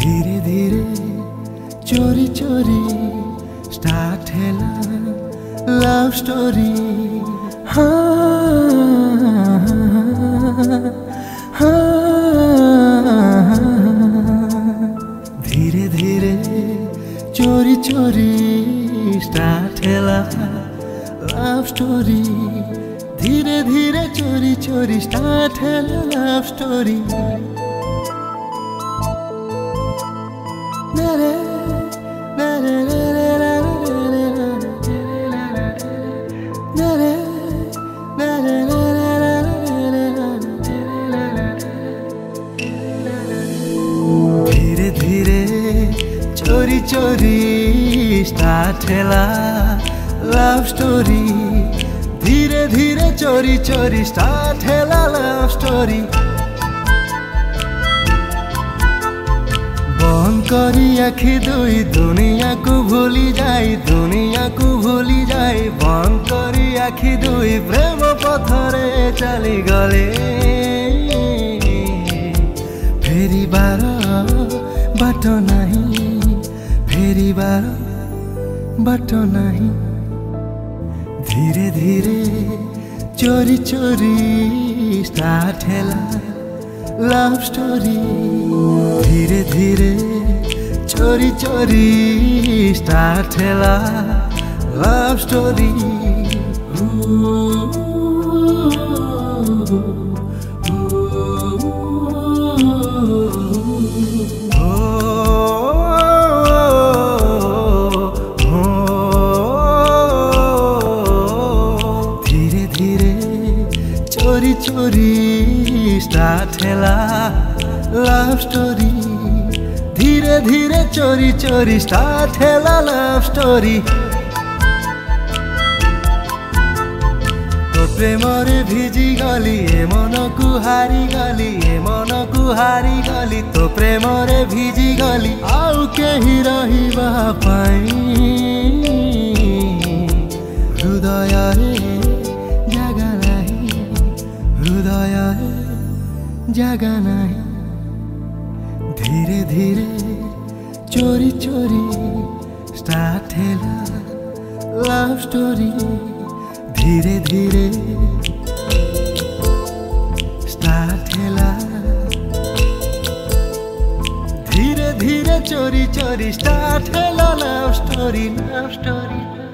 धीरे धीरे चोरी चोरी स्टार्ट हैला लव स्टोरी। धीरे धीरे चोरी चोरी स्टार्ट हैला लव स्टोरी। धीरे धीरे चोरी चोरी स्टार्ट हैला लव स्टोरी। धीरे धीरे चोरी चोरी स्टार्ट हैला लव स्टोरी। धीरे धीरे चोरी चोरी स्टार्ट हैला लव स्टोरी। बंद करी आखि दुई दुनिया को भूली जाई, दुनिया को भूली जाई। बंद करी आखि दुई प्रेम पथरे चली गले। फेरिबार बाट नहीं, फेरिबार बाट नहीं। धीरे धीरे चोरी चोरी स्टार्ट हैला लव स्टोरी। धीरे धीरे चोरी चोरी स्टार्ट हैला लव स्टोरी। धीरे धीरे चोरी चोरी स्टार्ट हैला लव स्टोरी। धीरे धीरे चोरी चोरी स्टार्ट हैला लव स्टोरी। तो प्रेमरे भिजी गली ए मन को हारी गली, ए मन को हारी गली। तो प्रेमरे भिजी गली आउ केही रहिबा पाई। हृदय जगा नहीं, हृदय जगा नहीं। धीरे धीरे चोरी चोरी स्टार्ट हैला लव स्टोरी। धीरे धीरे स्टार्ट हैला, धीरे धीरे चोरी चोरी स्टार्ट हैला लव स्टोरी, लव स्टोरी।